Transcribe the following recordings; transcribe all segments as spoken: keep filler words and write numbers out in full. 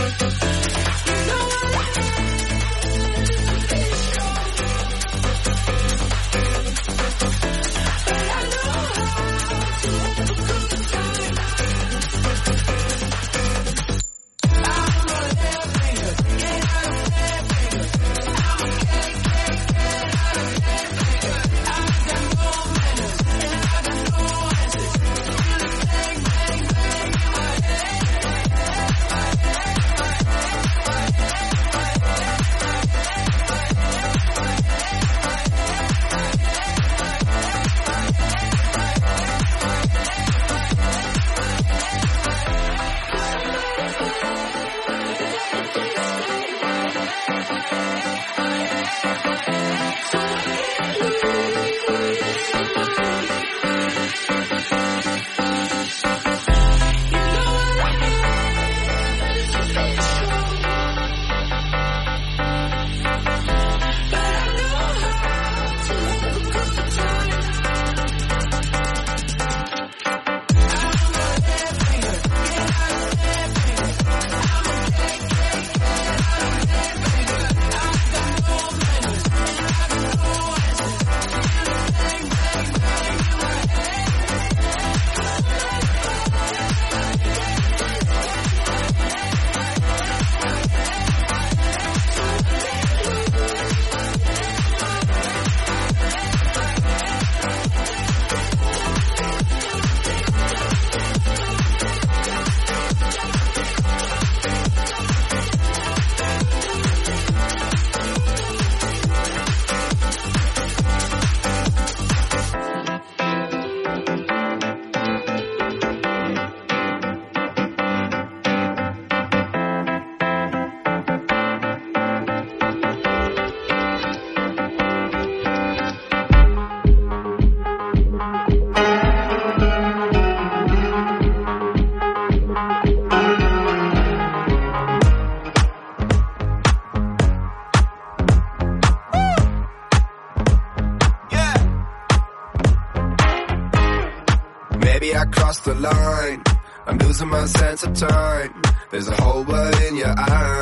Maybe I crossed the line, I'm losing my sense of time. There's a whole world in your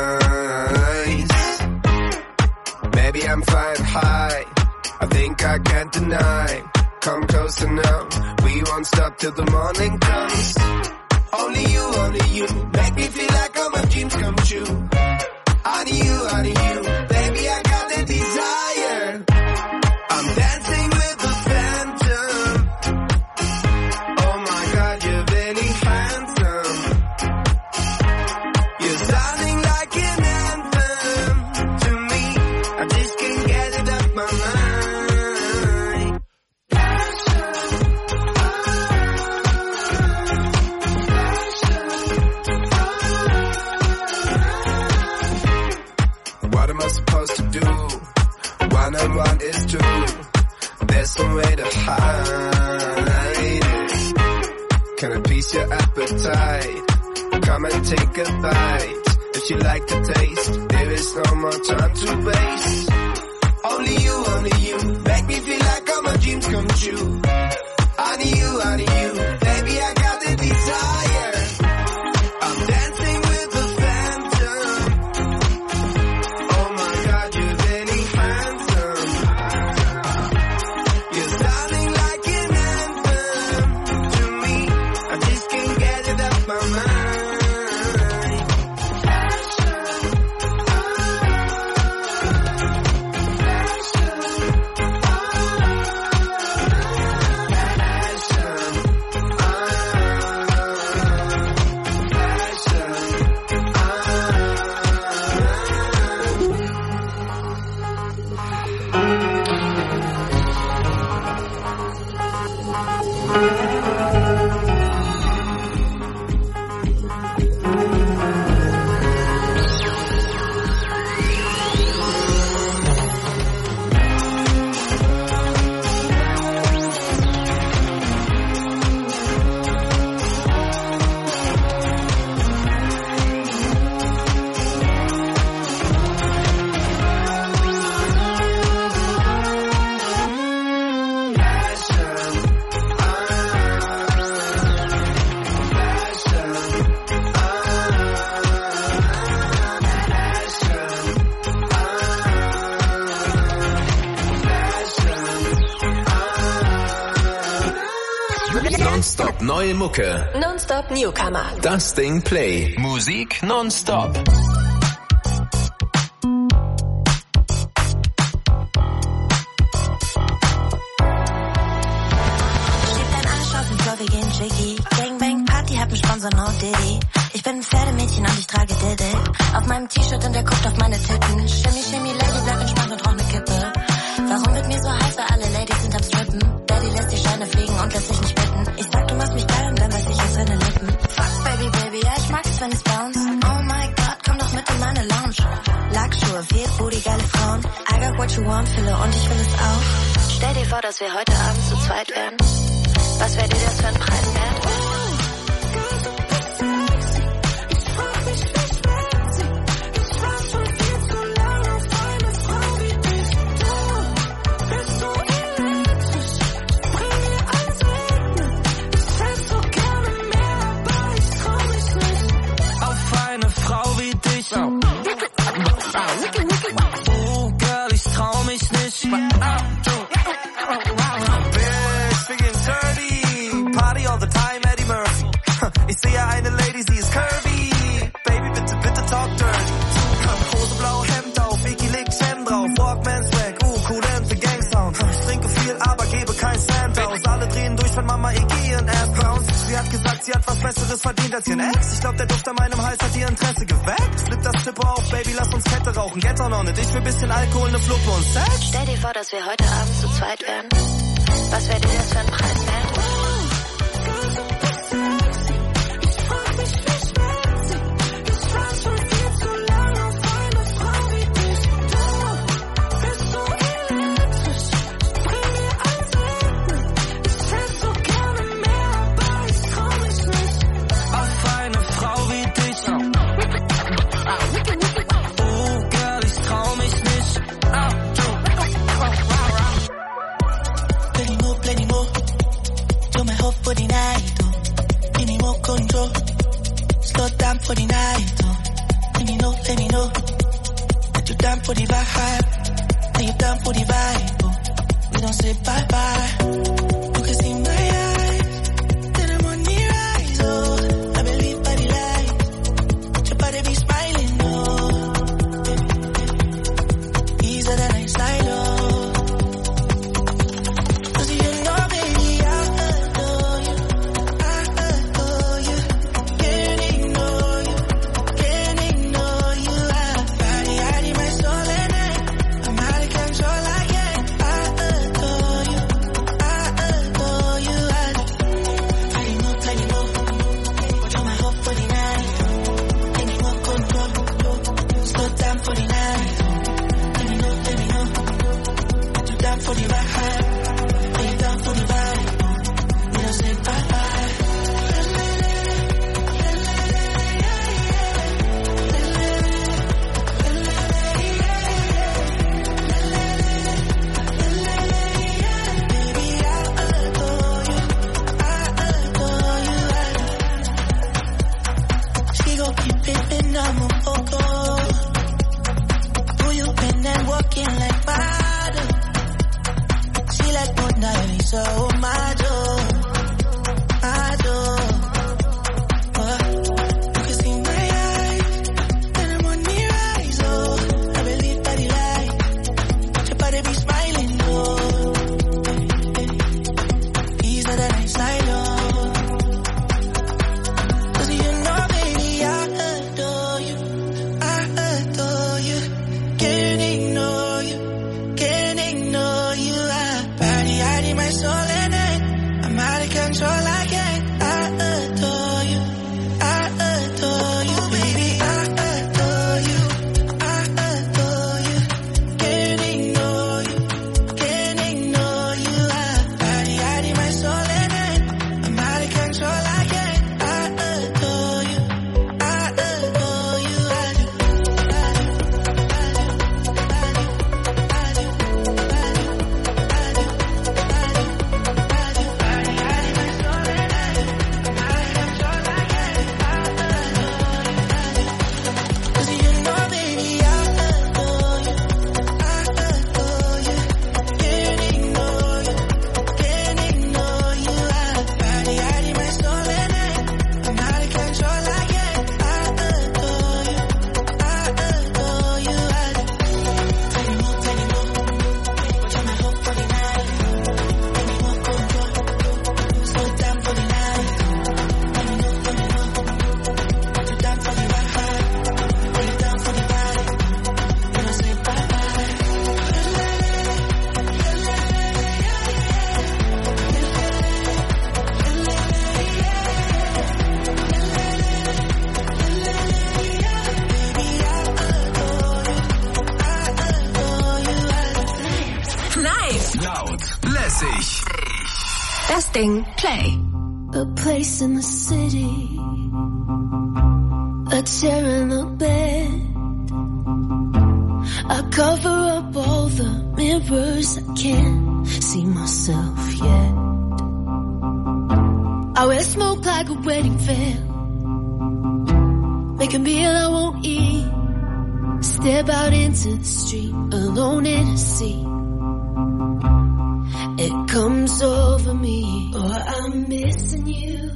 eyes. Maybe I'm flying high, I think I can't deny. Come closer now, we won't stop till the morning comes. Only you, only you, make me feel like all my dreams come true. Only you, only you, baby I got the desire. I'm dancing with the phantom. Oh my God, you're really handsome. You're sounding like an anthem to me. I just can't get it off my mind. What am I supposed to do? One and one is two. There's no way to hide it. Can I appease your appetite? Come and take a bite. If you like the taste, there is no more time to waste. Only you, only you, make me feel like all my dreams come true. Only you, only you, baby I got the desire. I'm dancing with the phantom. Oh my God, you're really handsome. You're sounding like an anthem to me. I just can't get it off my mind. Neue Mucke. Nonstop Newcomer. Das Ding Play. Musik nonstop. Wir gehen Jiggy. Gangbang Party hat einen Sponsor, no Diddy. Ich bin ein Pferdemädchen und ich trage Diddy. Auf meinem T-Shirt und der guckt auf meine Titten. Shimmy, shimmy, Lady, bleib entspannt und rauch ne Kippe. Warum wird mir so heiß, weil alle Ladies sind am Strippen? Daddy lässt die Scheine fliegen und lässt sich nicht bitten. Ich sag, du machst mich geil und dann weiß ich auf seine Lippen. Fuck, Baby, Baby, ja, ich mag es, wenn es bounce. Oh my God, komm doch mit in meine Lounge. Lackschuhe, viel Booty, geile Frauen. I got what you want, Fille, und ich will es auch. Stell dir vor, dass wir heute Abend zu zweit wären. Was wäre dir das für ein Preis wert? Auf eine Frau wie dich. Oh, Girl, ich trau mich nicht. Party all the time, Eddie Murphy. Ich sehe eine Lady, sie ist curvy. Baby, bitte, bitte talk dirty. Hose, blau, Hemd auf, Vicky legt Cem drauf. Walkman Swag, uh, cool Dance, Gangsound. Ich trinke viel, aber gebe kein Cent aus. Alle drehen durch, wenn Mama Iggy ihren Ass bounce. Sie hat gesagt, sie hat was Besseres verdient als ihren Ex. Ich glaub, der Duft an meinem Hals hat ihr Interesse geweckt. Flip das Zipper auf, Baby, lass uns Kette rauchen. Get on on it, ich will bisschen Alkohol, ne Fluppe und Sex. Stell dir vor, dass wir heute Abend zu zweit wären. Was wäre dir das für ein Preis wert? For the night, oh. And you know, and you know that you're down for the vibe. And you're down for the vibe, oh. We don't say bye bye. You can see my eyes, then I'm on the rise, oh. I believe by the light, your body be smiling, oh. Easier than I slide, oh. Cause you know, baby, I adore you, I adore you. Can't ignore you. Adore you, I adore Sting Play. A place in the city, a chair and a bed. I cover up all the mirrors, I can't see myself yet. I wear smoke like a wedding veil, make a meal I won't eat, step out into the street, alone in a sea. It comes over me, oh, I'm missing you.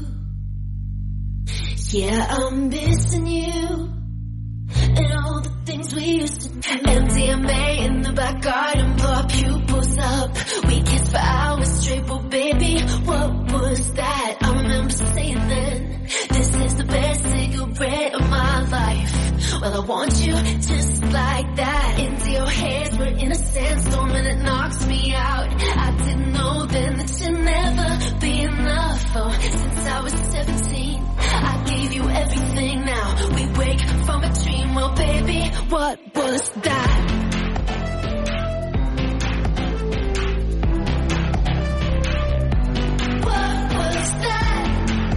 Yeah, I'm missing you. And all the things we used to do. M D M A in the back garden, blow our pupils up. We kissed for hours straight, but baby, what was that? I remember saying then, this is the best cigarette of my life. Well, I want you just like that. Into your head, we're in a sandstorm and it knocks me out. I didn't know then that you'd never be enough. Oh, since I was seventeen, I gave you everything. Now we wake from a dream. Well, baby, what was that? What was that?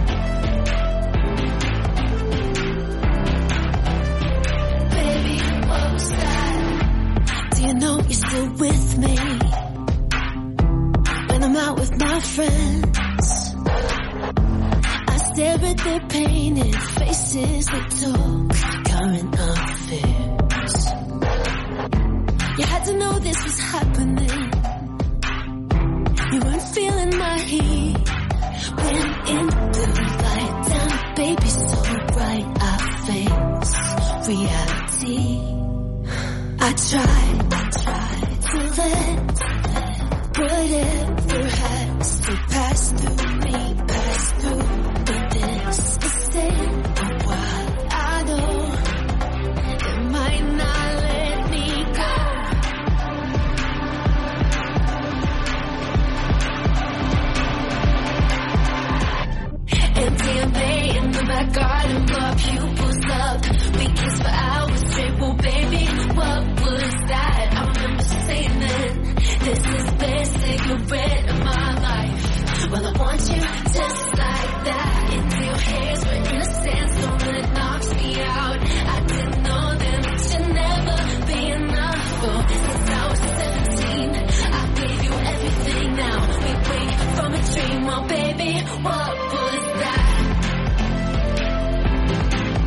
Baby, what was that? Do you know you're still with me when I'm out with my friends? I stare at their painted faces, they talk current affairs. You had to know this was happening. You weren't feeling my heat when in the light down, baby, so bright I face reality. I tried, I tried to let, whatever has to pass through me, pass through. But this is staying a while. I know it might not let me go. M D M A in the back garden, blow our pupils up. We kissed for hours straight, well baby, what was that? I remember saying then, this is the best cigarette of my life. Well, I want you just like that. Into your hairs, we're in a sandstorm and it knocks me out. I didn't know then that you'd never be enough. Oh, since I was seventeen, I gave you everything. Now we wake from a dream. Oh, baby, what was that?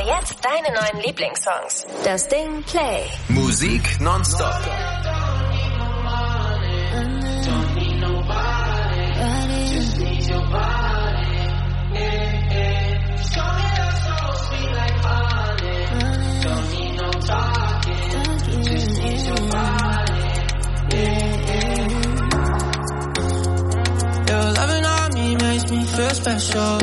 dir jetzt deine neuen Lieblingssongs. Das Ding Play. Musik nonstop. Your loving on me makes me feel special.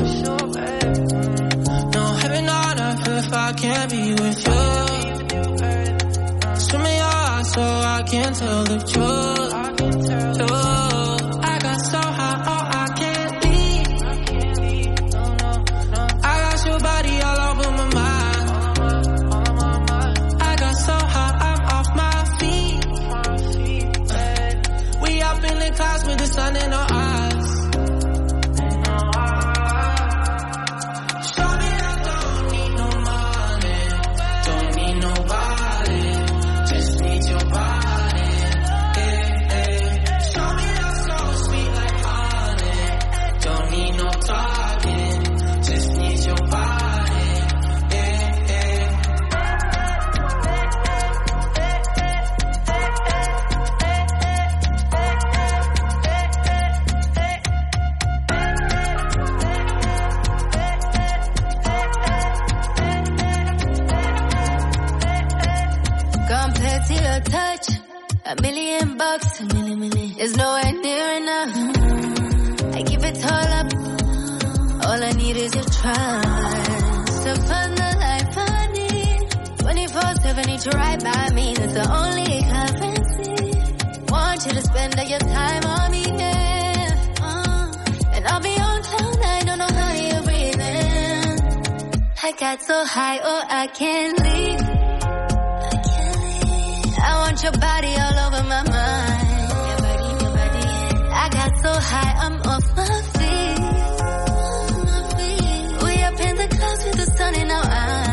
No heaven on earth if I can't be with you. Swim in your eyes so I can tell the truth. I got so high, oh I can't leave. I got your body all over my mind. I got so high, I'm off my feet. We up in the clouds with the sun in our eyes. A million bucks, a million, million is nowhere near enough. I give it all up. All I need is your trust. To find the life I need. twenty-four seven, need you right by me. That's the only currency. Want you to spend all your time on me, yeah. Uh, and I'll be on cloud nine, don't know how you're breathing. I got so high, oh I can't leave. I want your body all over my mind. Your body, your body. I got so high, I'm off my feet. Off my feet. We up in the clouds with the sun in our eyes.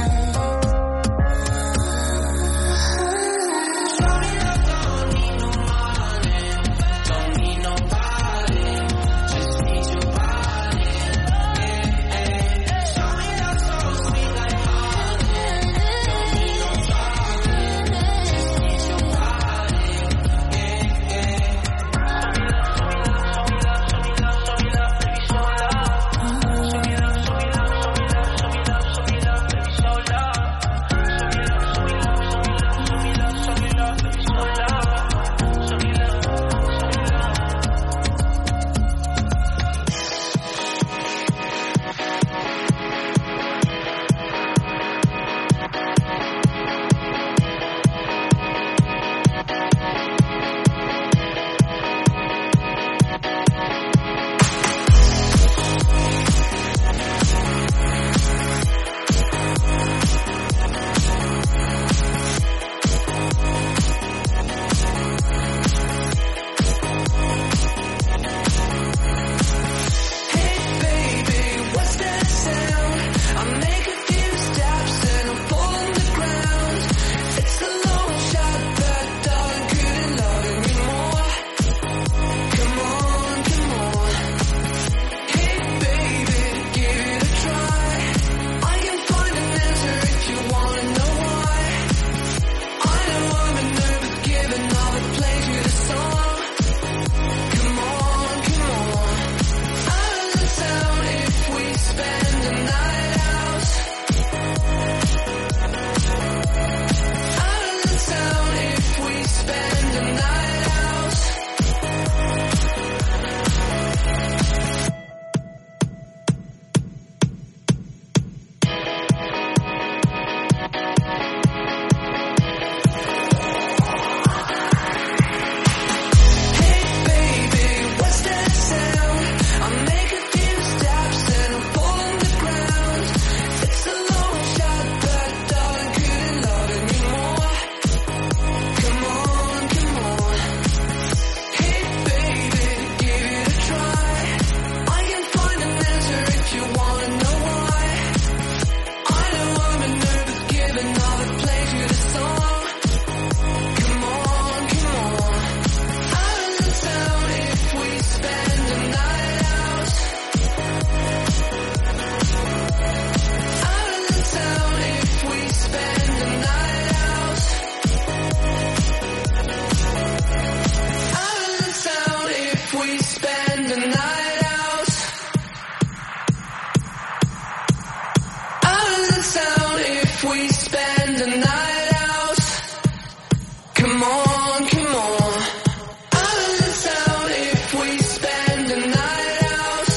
we spend the night out. Come on, come on. Out of the town if we spend the night out.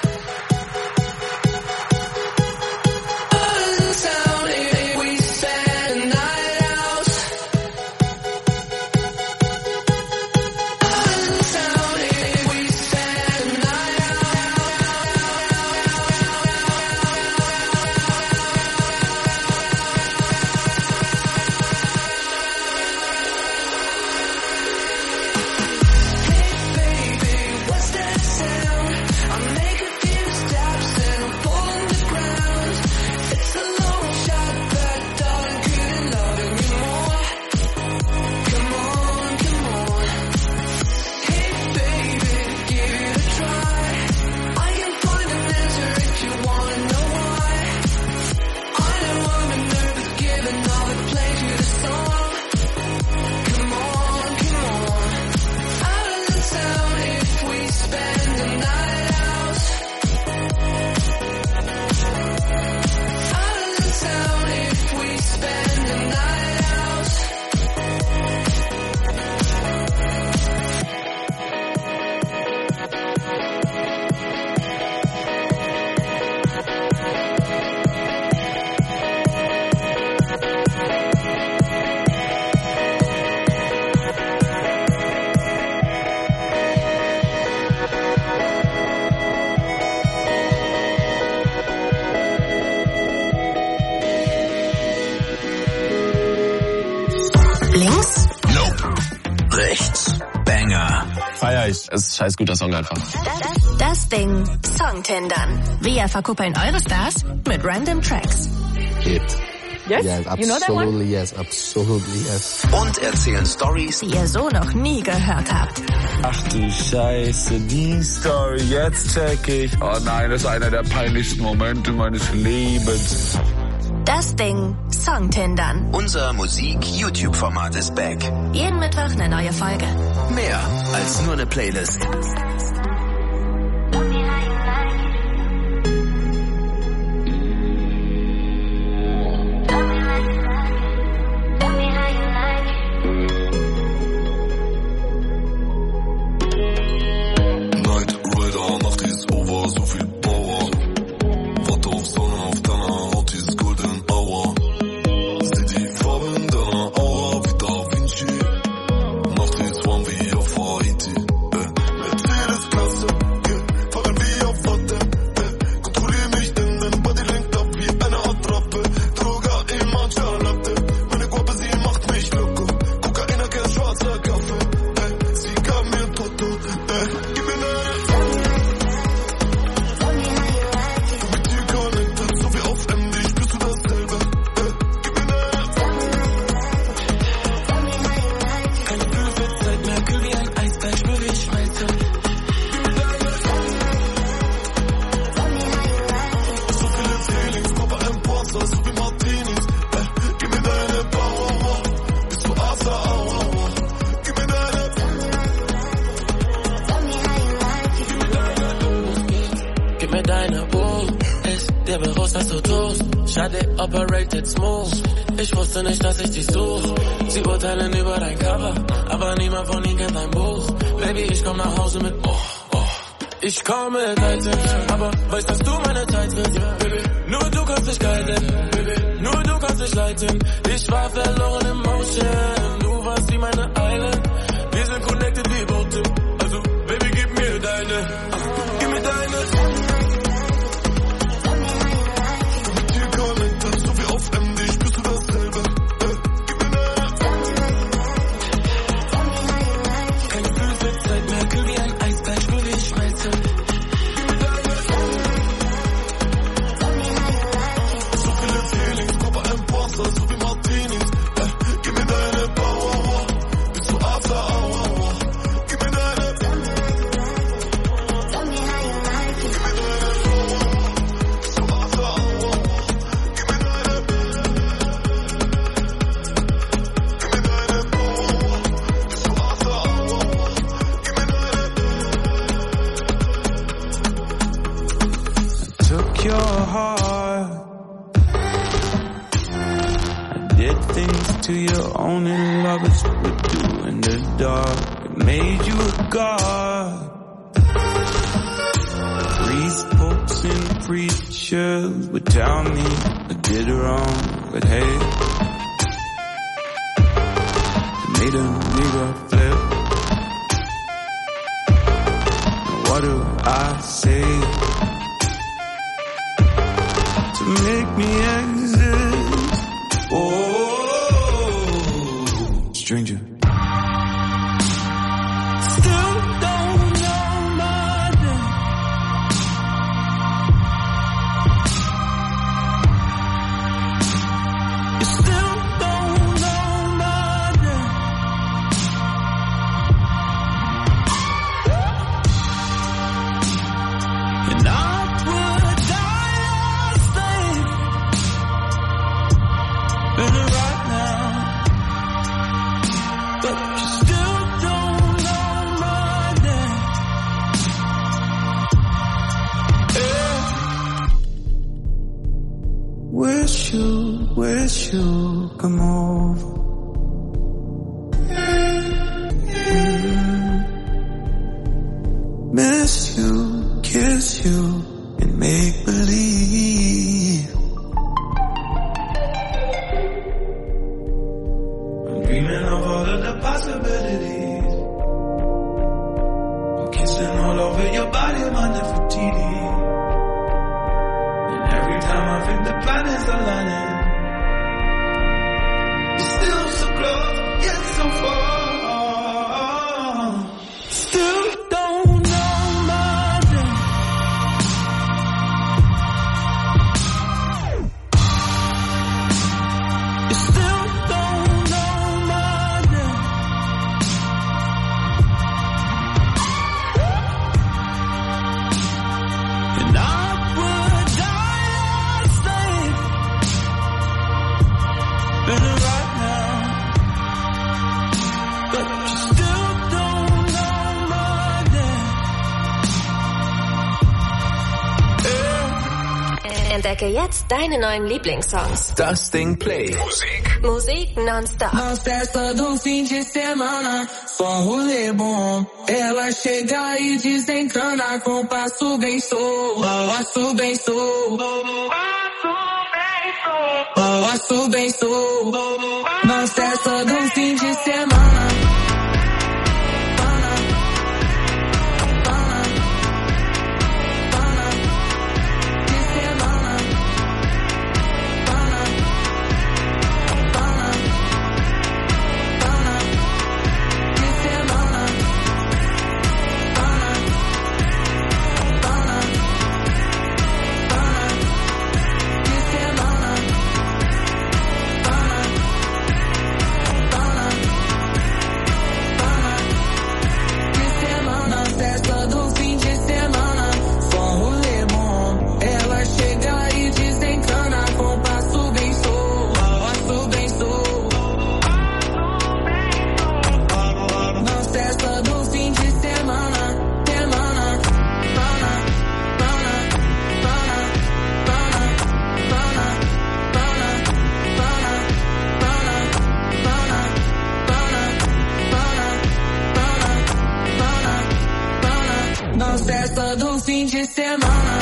Out of the town if we spend the night out. Out of the town if we spend the night Links? Nope. Rechts. Banger. Feier ich. Es ist ein scheiß guter Song einfach. Das, das Ding Songtindern. Wir verkuppeln eure Stars mit random Tracks. Hit. Yes? Yes, You know that one? absolutely yes, absolutely yes. Und erzählen Stories, Die ihr so noch nie gehört habt. Ach du Scheiße, die Story, jetzt check ich. Oh nein, das ist einer der peinlichsten Momente meines Lebens. Das Ding Songtindern. unser Musik-YouTube-Format ist back. Jeden Mittwoch eine neue Folge. Mehr als nur eine Playlist. Night Rider, Nacht ist over, so viel Power. Warte auf Sonne, auf deiner Haut ist Golden Hour. Sieh die Farben deiner Aura wie Da Vinci. Nacht ist warm wie auf Haiti. Äh, Mercedes-Klasse, yeah, fahren wie auf Watte. Äh, kontrollier mich, denn dein Body lenkt ab wie eine Attrappe. Droga im Matcha Latte. Meine Guape, sie macht mich loco. Kokaina, kein schwarzer Kaffee. Äh, sie gab mir Toto. Äh, gib mir eine Schade, operated smooth. Ich wusste nicht, dass ich dich such. Sie urteilen über dein Cover, aber niemand von ihnen kennt dein Buch. Baby, ich komm nach Hause mit oh, oh. Ich komme mit Items, aber weißt, dass du meine Zeit bist. Baby, nur du kannst dich guiden. Baby, nur du kannst dich leiten. Ich war verloren im Motion. Du warst wie meine Island. Wir sind connected wie Boote. Also, Baby, gib mir deine. Uh, gib mir deine. did things to you only lovers would do in the dark. It made you a god. Priest, popes, and preachers would tell me I did wrong, but hey, it made a nigga flip. Now what do I say to make me exist? Oh, stranger. Still don't know my name. You still don't know my name. And I would die or stay in it right now. But you still don't know my name. Yeah. Wish you, wish you come over. Mm. Miss you, kiss you, and make believe. I'm dreaming of all of the possibilities. I'm kissing all over your body, my Nefertiti. And every time I think the planets are aligning, you're still so close, yet so far. Still don't know my name. You still don't know my name. And I would die or stay in it right now. But you still don't know my name. Yeah. Entdecke jetzt deine neuen Lieblingssongs. Das Ding Play. Musik. Musik nonstop. Na festa do fim de semana, só rolê bom. Ela chega e desencana com passo bem sou. Passo bem sou. Passo bem sou. Na festa do fim de semana. Na festa do fim de semana.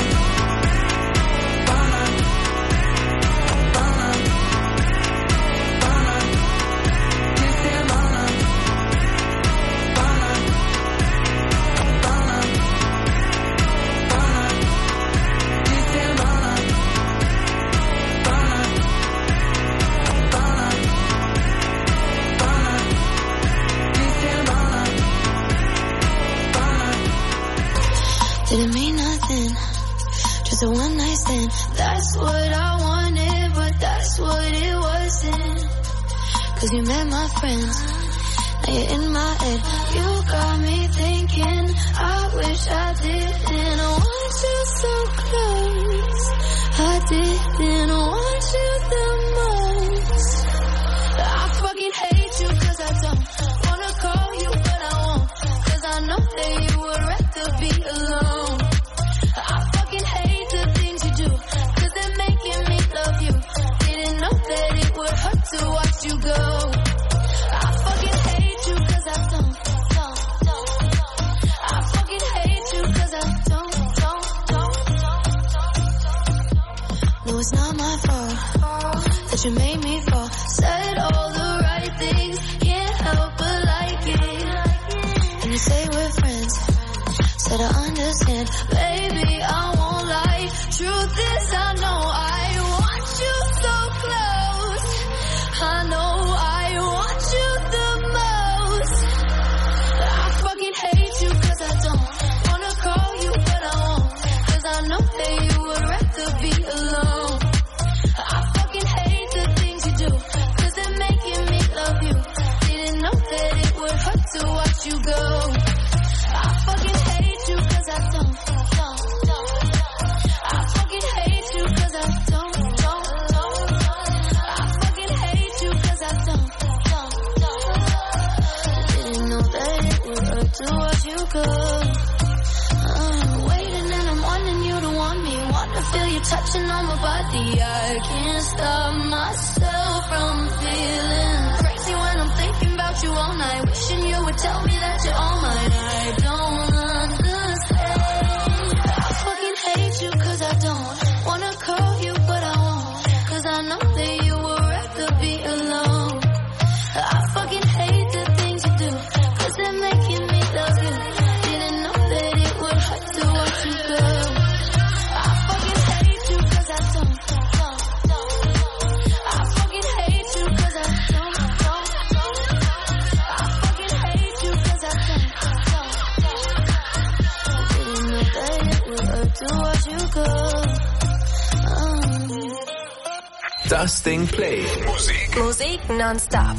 Didn't mean nothing, just a one night stand. That's what I wanted, but that's what it wasn't. Cause you met my friends, now you're in my head. You got me thinking, I wish I didn't want you so close. I didn't want you the most. I fucking hate you cause I don't wanna call you, but I won't. Cause I know that you would rather be alone. I fucking hate the things you do, cause they're making me love you. Didn't know that it would hurt to watch you go. I fucking hate you cause I don't, don't, don't, don't. I fucking hate you cause I don't, don't, don't, don't. No, it's not my fault that you made me fall. Said all the right things, can't help but like it. And you say we're friends, said I understand. Baby, I won't lie, truth is I know I want you so close. I know I want you the most. I fucking hate you cause I don't wanna call you but I won't, cause I know that you would rather be alone. I fucking hate the things you do, cause they're making me love you. Didn't know that it would hurt to watch you go. I fucking hate you cause I don't, don't, don't. I fucking hate you cause I don't, don't, don't. I fucking hate you cause I don't, don't, don't. Didn't know that it would hurt to watch you go. I'm waiting and I'm wanting you to want me. Want to feel you touching on my body. I can't stop myself from feeling crazy when I'm thinking about you all night. Wishing you would tell me that you're all mine. I don't understand. I fucking hate you cause I don't wanna call you but I won't, cause I know that you would rather be alone. I fucking hate the things you do, cause they're making me love you. Didn't know that it would hurt to watch you go. I fucking hate you cause I don't, don't, don't. I fucking hate you cause I don't, don't, don't. I fucking hate you cause I don't, don't, don't. Didn't know that it would hurt to watch you go. Oh. Das Ding Play. Musik. Musik nonstop.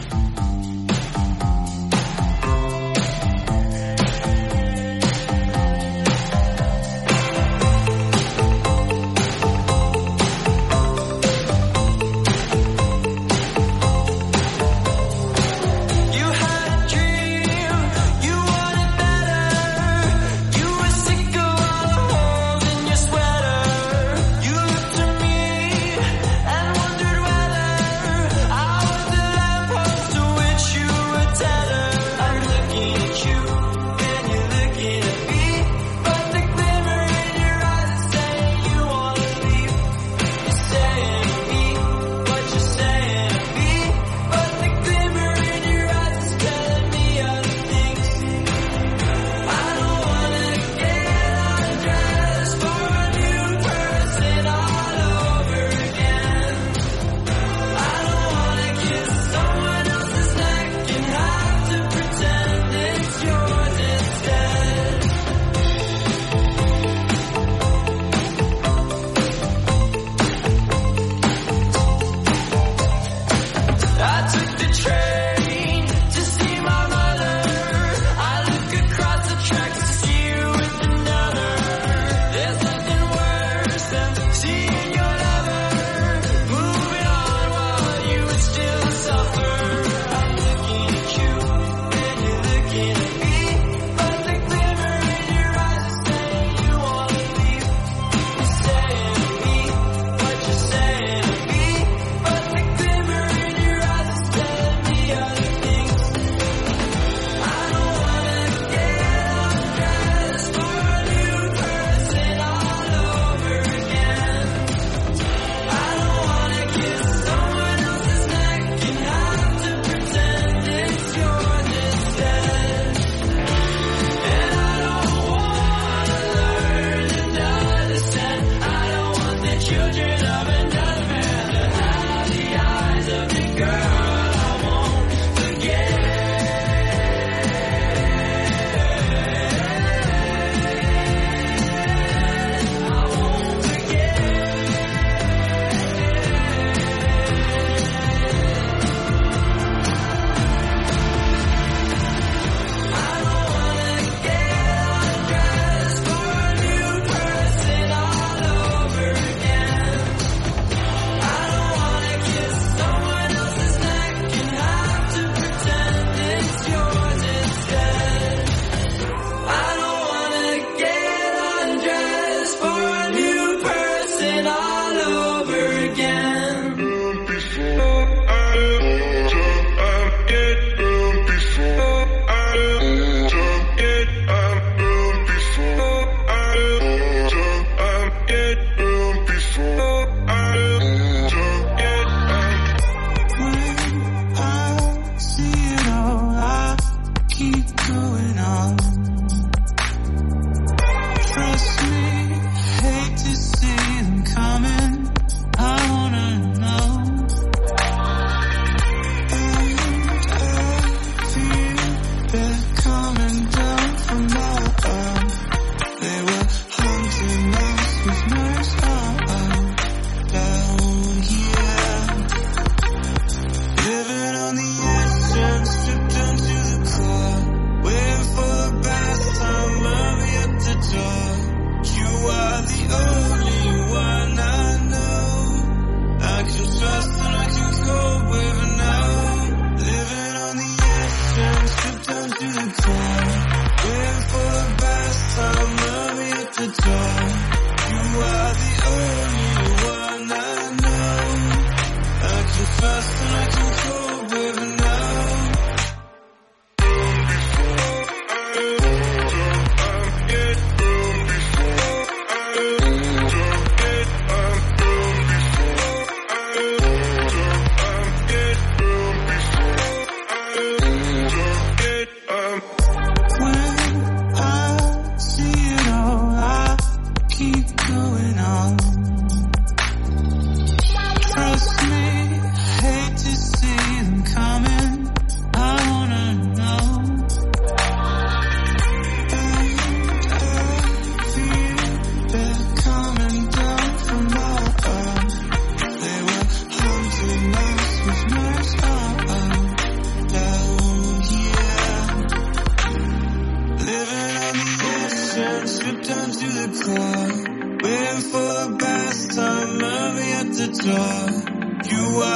You had a dream, you wanted better. You were sick of all the holes in your sweater. You looked at me and wondered whether I was the lamppost to which you were tethered. I'm looking at you and you're looking at me, but the glimmer in your eyes is saying you wanna leave. You're saying to me what you're saying to me, but the glimmer in your eyes is telling me other things. I don't wanna get undressed for a new person all over again. I don't wanna kiss someone else's neck and have to pretend it's yours instead. I took the train to see my mother. I look across the tracks to see you with another. There's nothing worse than seeing your lover moving on while you would still suffer. I'm looking at you and you're looking at me, but the glimmer in your eyes is saying you wanna leave. You're saying to me what you're saying to me, but the glimmer in your eyes is telling me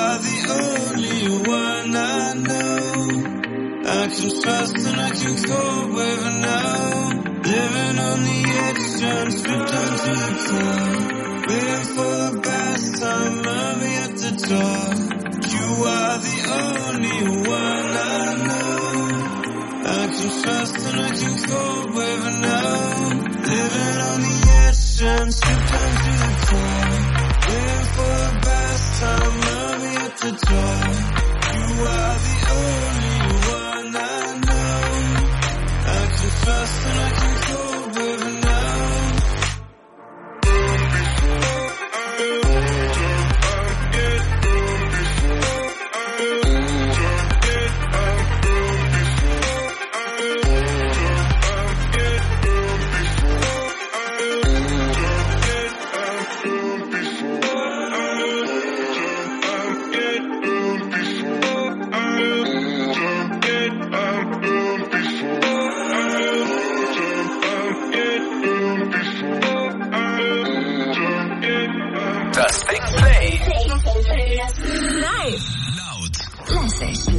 are the only one I know. I can trust and I can go wherever now. Living on the edge, trying to slip down to the top. Waiting for the best time, I'll be at the door. You are the only one I know. I can trust and I can go wherever now. Living on the edge, trying to slip down to the top. Waiting for the best time, I'll be at the door. You are the only one I know. I can trust and I can go wherever now. Das Ding Play. Live. Laut. Classic.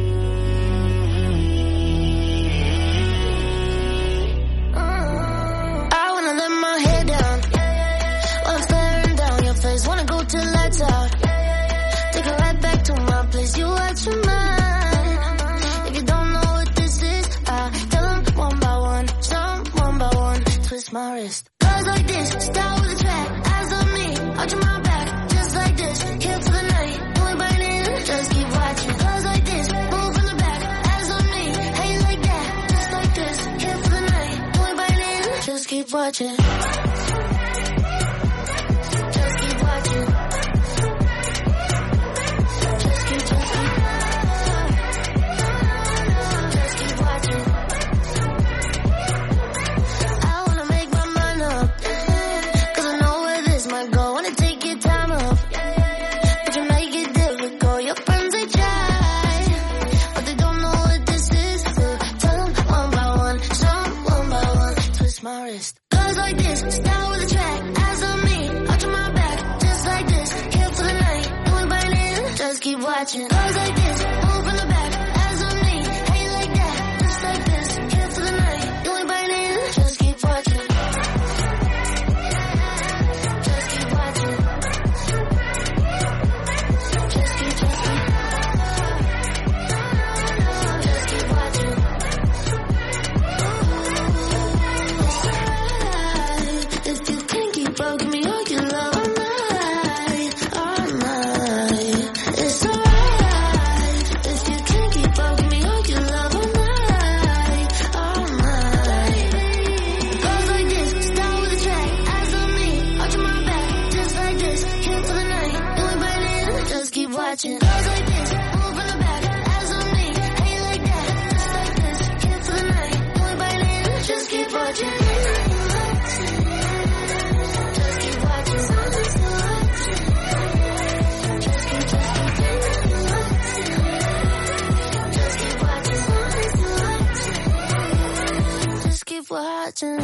I wanna let my head down while I'm staring down your face. Wanna go till lights out. Take it right back to my place. You out your mind. If you don't know what this is, I tell them one by one, some one by one. Twist my wrist. Girls like this, start with a track. Eyes on me, out your my back. Just like this, here for the night. Going biting, just keep watching. Girls like this, move from the back. Eyes on me, how you like that? Just like this, here for the night. Going biting, just keep watching. Just keep watching. Just keep, just keep. Just keep watching. I wanna make my mind up, cause I know where this might go. Wanna take your time up, but you make it difficult. Your friends they try, but they don't know what this is. So tell them one by one, some one by one. Twist my wrist. Girls like this, start with a track. Eyes on me, out your my back. Just like this, here for the night. Going biting, just keep watching. Girls like this, move from the back. Eyes on me, how you like that? Just like this, here for the night. Going biting, just keep watching. Just keep watching. Just keep, just keep. Just keep watching. If you can't keep up, give me all your love all night, all night. It's alright. If you can't keep up, give me all your love all night, all night. Girls like this, start with a track. Eyes on me, out your my back. Just like this, here for the night. Going biting, just keep watching. Girls like this, move from the back. Eyes on me, how you like that? Just like this, here for the night. Going biting, just keep watching. Just keep watching. Just keep, just keep. Just keep watching. Just keep watching.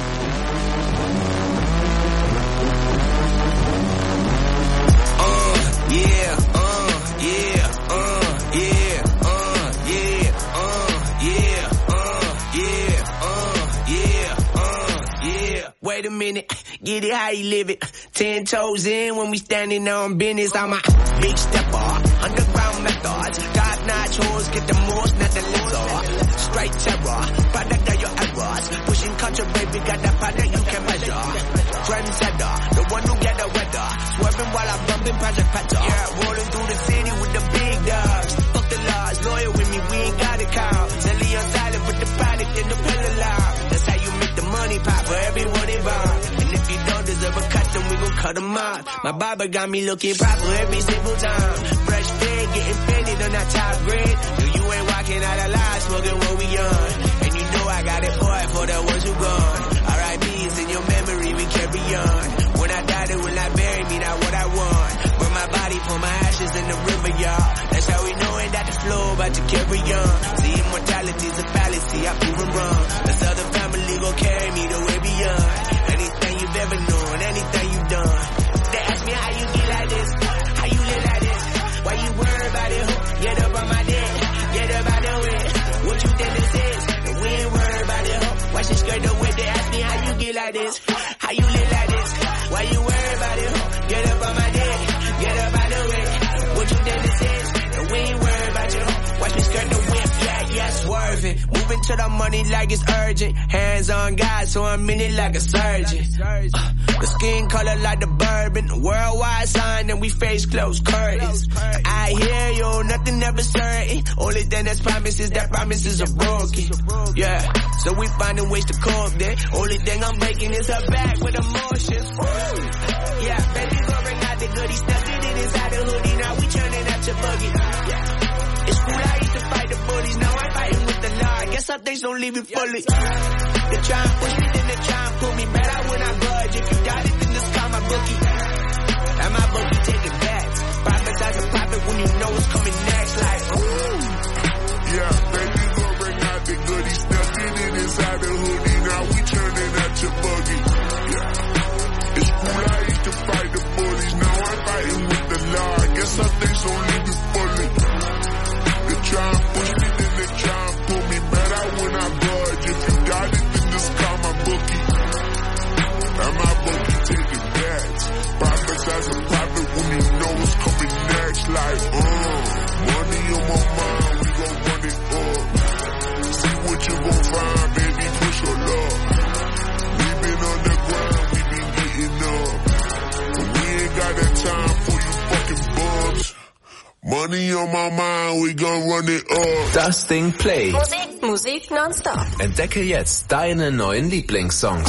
Uh, yeah, uh, yeah, uh, yeah, uh, yeah, uh, yeah, uh, yeah, uh, yeah, uh, yeah. Wait a minute, get it how you live it. Ten toes in when we standing on business. I'm a big stepper, underground methods. Top-notch hoes, get the most, not the lesser. Straight terror, product of your errors. Pushing culture, baby, got that product you can measure. Trendsetter, the one who get the weather. Swerving while I'm bumping Project Petter. Yeah, rolling through the city with the big dogs. Fuck the laws, loyal with me, we ain't got a cow. Zelly on silent with the product in the pillar loud. That's how you make the money pop for everyone involved. And if you don't deserve a cut, then we gon' cut them off. My barber got me looking proper every single time. Fresh fit, getting fitted on that top grade. No, you ain't walking out alive, smoking what we on. And you know I got it for it for the ones who gone. R I P's in your memory, we carry on. When I die, they will not bury me, not what I want. Burn my body, pour my ashes in the river, y'all. That's how we knowin' that the flow about to carry on. See, immortality's a fallacy, I prove it wrong. This other family gon' carry me the way beyond. Anything you've ever known, anything you've done. They ask me how you get like this, how you live like this, why you this? How you live like this? Why you worry about it? Get up on my dick, get up out the way. What you think this is? And we ain't worried about you. Watch me skirt the whip, yeah, yeah, swerving. Moving to the money like it's urgent. Hands on God, so I'm in it like a surgeon. Uh, the skin color like the bourbon. Worldwide sign and we face closed curtains. I hear you, nothing ever certain. Only thing that's promised is that promises are broken. Yeah, so we finding ways to cope there. Only thing I'm breaking is her back with emotions. Woo. Yeah, baby gon' bring out the goodies. Stuffed it inside the hoodie, now we turning out your buggy. Yeah, it's cool, I used to fight the bullies. Now I'm fighting with the law. I guess some things don't leave it fully. They try and push me, then they try and pull me back. I when I budge. If you got it, then just call my bookie. And my bookie taking backs. Profits as a profit when you know what's coming next. Like, ooh. Yeah, baby gon' bring out the goodies. Stuffed it inside the hoodie. Now we turning out your buggy. Yeah, it's cool, I used to fight the bullies. Now I'm fighting with the law. I guess some things don't leave it fully. They try and push me, then they try and pull me back. I when I budge. If you got it, then just call my bookie. And my bookie taking backs. Profits as a profit when you know what's coming next. Like, uh, money on my mind, we gon' run it up. See what you gon' find, baby, push your luck. We been on the ground, we been getting up. But we ain't got that time for you fucking bums. Money on my mind, we gon' run it up. Das Ding Play. Musik, Musik nonstop. Entdecke jetzt deine neuen Lieblingssongs.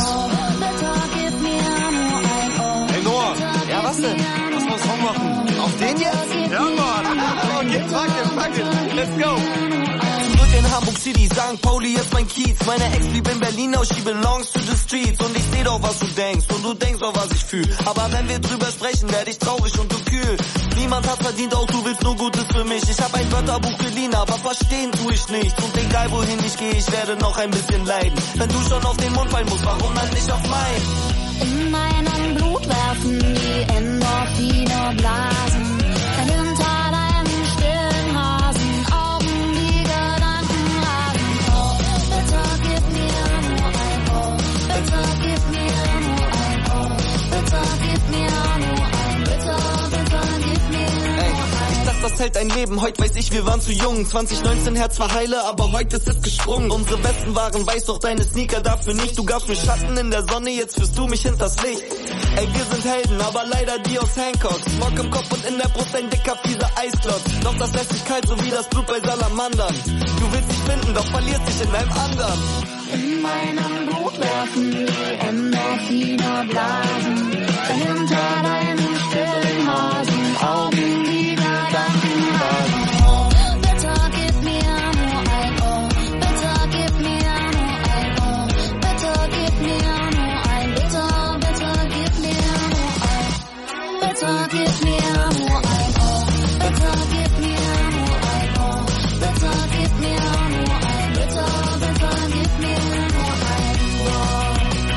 Hey Noah, ja was denn? Was muss Song machen? Auf den jetzt? Ja Mann. Okay, fuck it, fuck it. Let's go. Zurück in Hamburg City, Sankt Pauli ist mein Kiez. Meine Ex blieb in Berlin, now she belongs to the streets. Und ich seh doch, was du denkst und du denkst auch, was ich fühl. Aber wenn wir drüber sprechen, werd ich traurig und du kühl. Niemand hat verdient, auch du willst nur Gutes für mich. Ich hab ein Wörterbuch geliehen, aber verstehen tu ich nicht. Und egal wohin ich gehe, ich werde noch ein bisschen leiden. Wenn du schon auf den Mund fallen musst, warum dann nicht auf meinen? In meinem Blut werfen die Endorphine Blasen. Hinter deinem stillen Rasen, Augen, die Gedanken rasen. Oh, bitte gib mir nur ein Oh, bitte gib mir nur ein Oh, bitte gib mir nur ein Bitte, bitte gib mir nur ein. Ich dachte, das hält ein Leben, heute weiß ich, wir waren zu jung. zwanzig neunzehn Herz war heile, aber heute ist es gesprungen. Unsere Westen waren weiß, doch deine Sneaker dafür nicht. Du gabst mir Schatten in der Sonne, jetzt führst du mich hinters Licht. Ey, wir sind Helden, aber leider die aus Hancock. Smog im Kopf und in der Brust ein dicker, fieser Eisklotz. Doch das lässt sich kalt, so wie das Blut bei Salamandern. Du willst dich finden, doch verlierst dich in einem anderen. In meinem Blut werfen die Endorphine Blasen. Hinter deinem stillen Hasen, Augen, die Gedanken rasen. Oh, bitte gib mir nur ein Oh, bitte gib mir nur ein Oh, bitte gib mir nur ein Bitte, bitte gib mir nur ein Bitte gib mir nur ein Oh, bitte gib mir nur ein Oh, bitte gib mir nur ein Bitte, bitte gib mir nur ein Oh.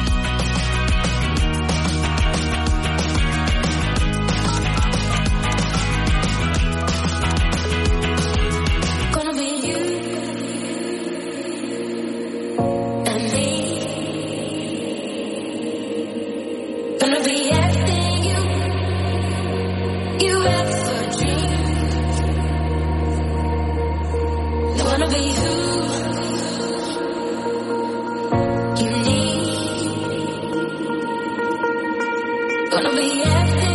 Gonna be you and me. Gonna be everything you you ever dreamed. Gonna be who you need. Gonna be everything.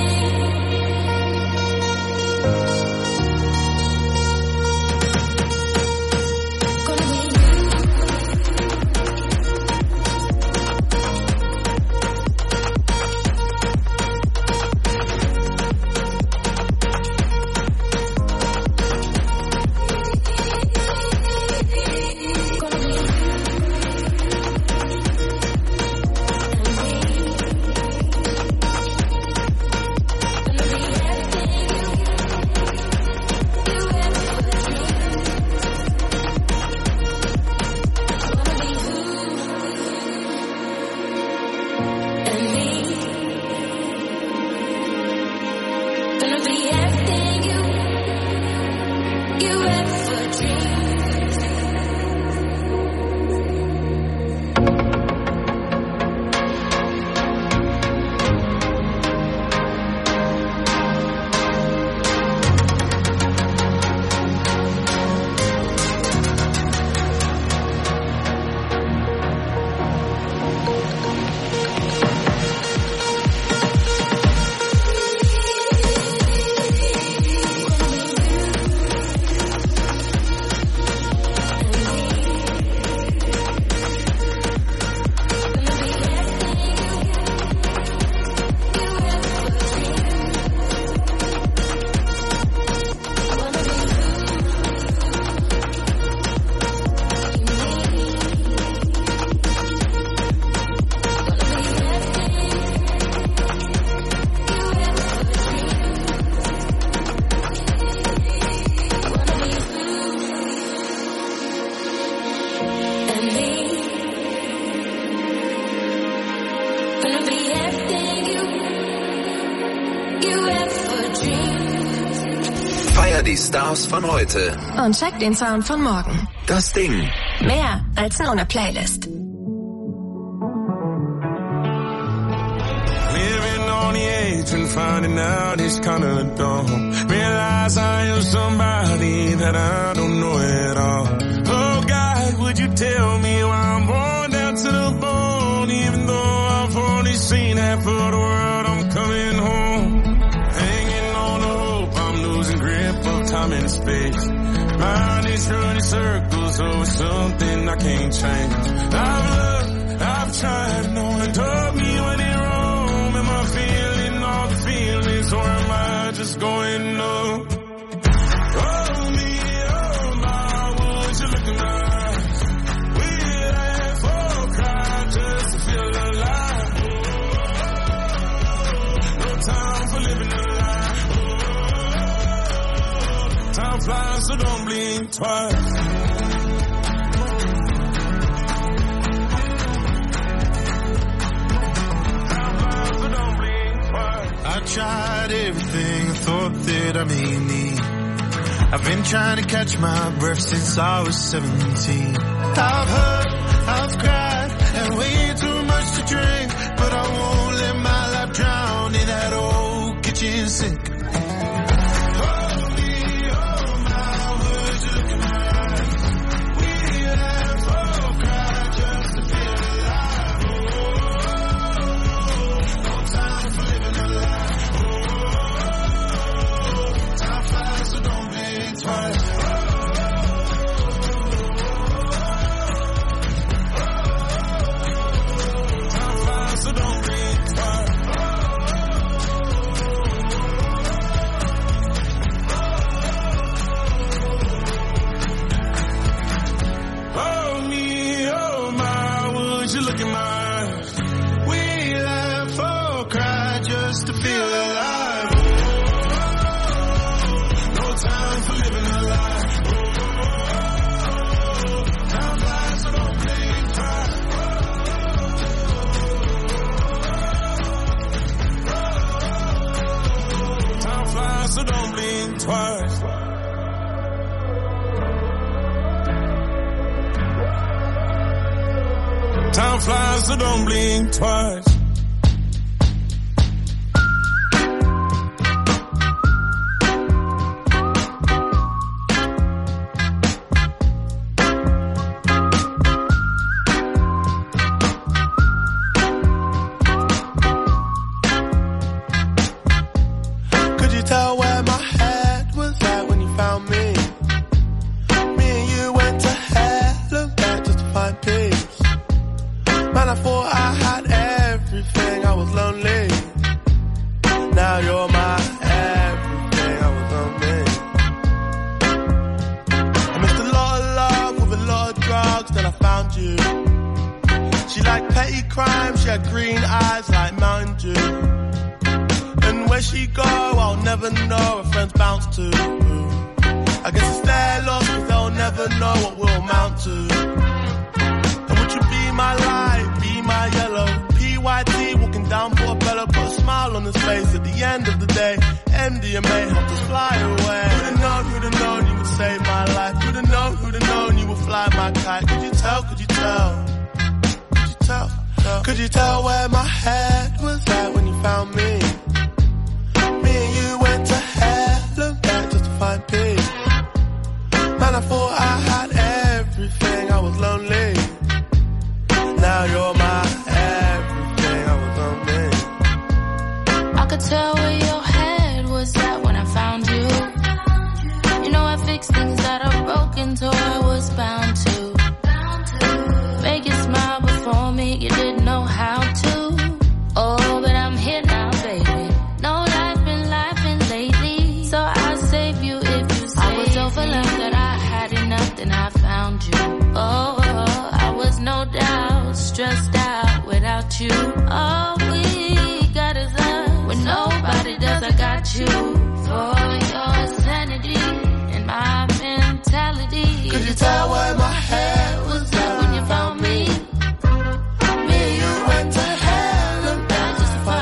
Stars von heute. Und check den Sound von morgen. Das Ding. Mehr als nur eine Playlist. Living on the edge and finding out it's kinda dumb. Realize I am somebody that I don't know at all. Oh God, would you tell me why I'm worn down to the bone? Even though I've only seen half of the world, I'm coming home. Hanging on the hope, I'm losing grip of time and space. Mind is running circles over something I can't change. I've looked, I've tried, no one told me when it wrong. Am I feeling all the feelings, or am I just going numb? Oh me, oh my, would you look in my eyes? We laugh or cry just to feel alive. No time for living a lie. Time flies, so don't blink twice. I tried everything I thought that I may need. I've been trying to catch my breath since I was seventeen. I've hurt, I've cried, and way too much to drink, but I won't let my life drown in that old kitchen sink. So don't blink twice. Time flies, so don't blink twice.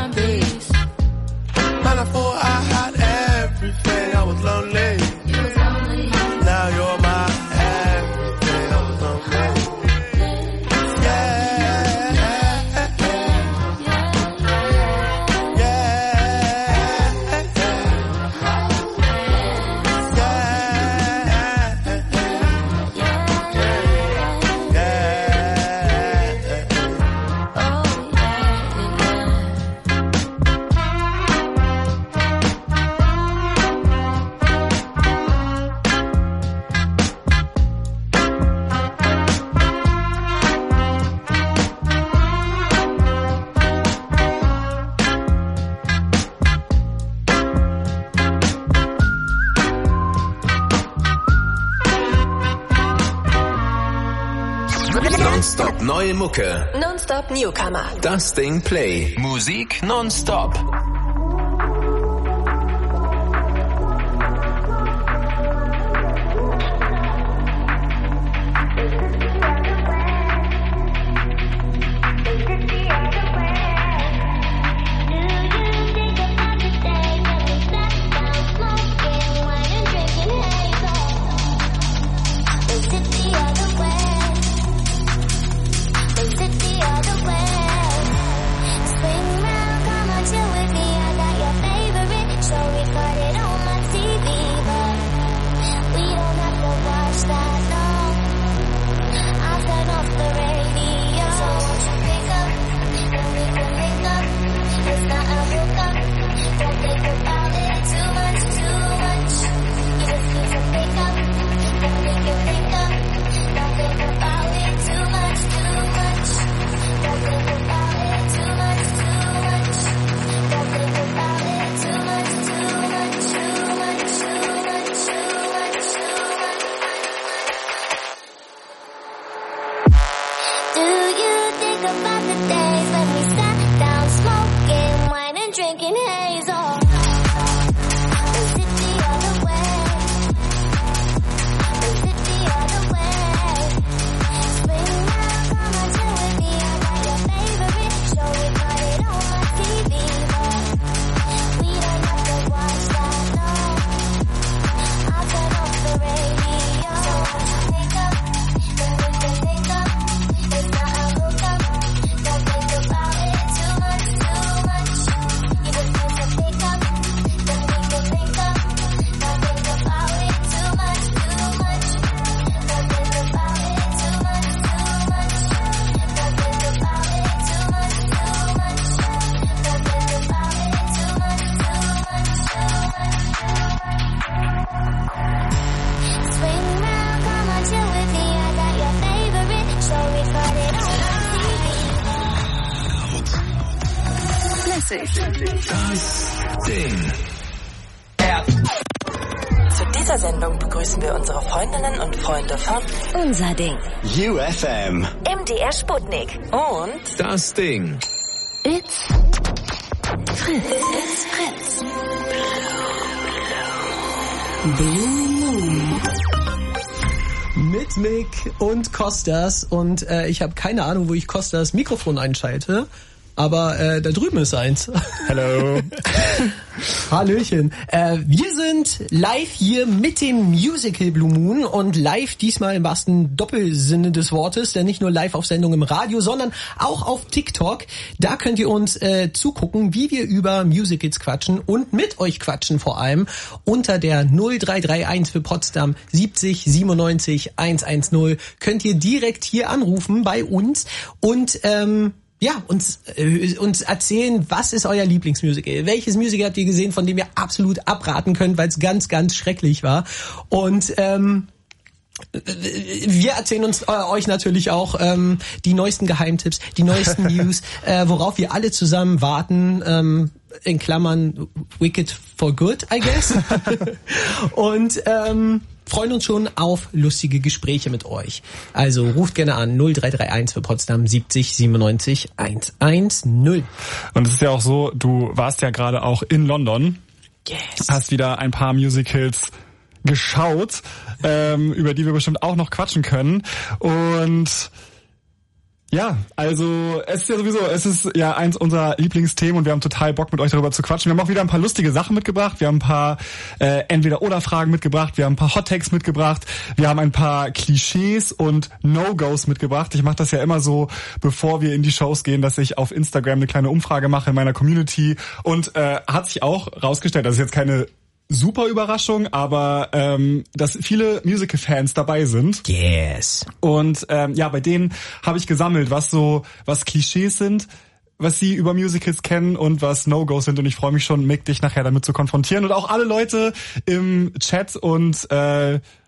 Man, I thought I had everything. I was lonely. Nonstop neue Mucke. Nonstop Newcomer. Das Ding Play. Musik nonstop. Das Ding. Zu dieser Sendung begrüßen wir unsere Freundinnen und Freunde von Unser Ding. U F M. M D R Sputnik. Und Das Ding. It's Fritz. It's Fritz. Blue Moon. Mit Mick und Kostas. Und äh, ich habe keine Ahnung, wo ich Kostas Mikrofon einschalte. Aber äh, da drüben ist eins. Hallo. Hallöchen. Äh, wir sind live hier mit dem Musical Blue Moon und live diesmal im wahrsten Doppelsinne des Wortes, denn nicht nur live auf Sendung im Radio, sondern auch auf TikTok. Da könnt ihr uns äh, zugucken, wie wir über Musicals quatschen und mit euch quatschen vor allem unter der null drei drei eins für Potsdam siebzig siebenundneunzig hundertzehn könnt ihr direkt hier anrufen bei uns und ähm, ja, uns, äh, uns erzählen, was ist euer Lieblingsmusical? Welches Musical habt ihr gesehen, von dem ihr absolut abraten könnt, weil es ganz, ganz schrecklich war? Und ähm, wir erzählen uns äh, euch natürlich auch ähm, die neuesten Geheimtipps, die neuesten News, äh, worauf wir alle zusammen warten. Ähm, in Klammern Wicked for Good, I guess. Und ähm, freuen uns schon auf lustige Gespräche mit euch. Also ruft gerne an null drei drei eins für Potsdam siebzig siebenundneunzig hundertzehn. Und es ist ja auch so, du warst ja gerade auch in London. Yes. Hast wieder ein paar Musicals geschaut, ähm, über die wir bestimmt auch noch quatschen können. Und ja, also es ist ja sowieso, es ist ja eins unserer Lieblingsthemen und wir haben total Bock, mit euch darüber zu quatschen. Wir haben auch wieder ein paar lustige Sachen mitgebracht. Wir haben ein paar äh, Entweder-Oder-Fragen mitgebracht. Wir haben ein paar Hot-Takes mitgebracht. Wir haben ein paar Klischees und No-Gos mitgebracht. Ich mache das ja immer so, bevor wir in die Shows gehen, dass ich auf Instagram eine kleine Umfrage mache in meiner Community. Und äh, hat sich auch rausgestellt, das ist jetzt keine super Überraschung, aber ähm, dass viele Musical-Fans dabei sind. Yes. Und ähm, ja, bei denen habe ich gesammelt, was so, was Klischees sind, was sie über Musicals kennen und was No-Gos sind. Und ich freue mich schon, Mick, dich nachher damit zu konfrontieren. Und auch alle Leute im Chat und äh,